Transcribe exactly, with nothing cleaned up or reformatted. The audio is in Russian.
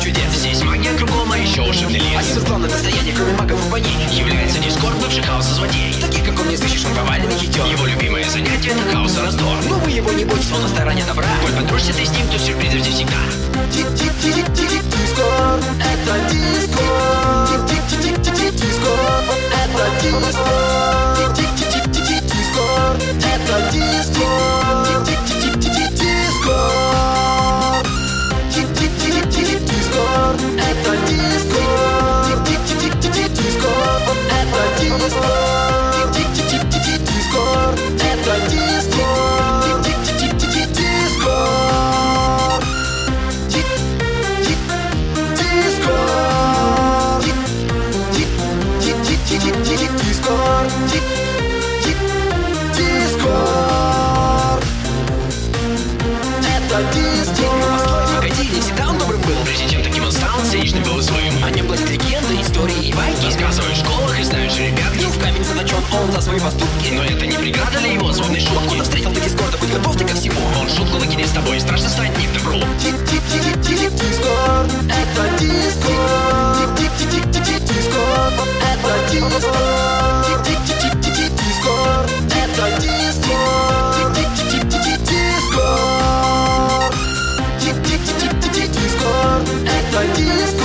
чудес. Здесь магия кругом, а еще ушибный лес. Один из главных достояний, кроме магов и богинь, является Дискорд, бывший хаоса злодей. Таких, как он, не сыщешь, он поваленный хитер. Его любимое занятие — это хаос и раздор. Но вы его не бойтесь, он на стороне добра. Коль подружишься ты с ним, то сюрпризы здесь всегда. Дискорд, это Дискорд. Дискорд, это Дискорд. Дискорд, это Дискорд. Дискорд, Дискорд, это Дискорд. Дискорд, это Дискорд. Дискорд, это Дискорд. Дискорд, Дискорд, это Дискорд. Постой, погоди, не всегда он добрым был. Прежде чем таким он стал, циничным был своим. О нем платят легенды, истории и байки. Рассказывают в школах и знаешь ребят. В камень заточен он за свои поступки. Но это не преграда для его злобной шутки. Он встретил ты Дискорда, будь готов ты ко всему. Он шутку выкинет с тобой, страшно стать не к добру. Дискорд, это Дискорд. Дискорд, это Дискорд. Дискорд, это Дискорд. Дискорд, Дискорд, это Дискорд.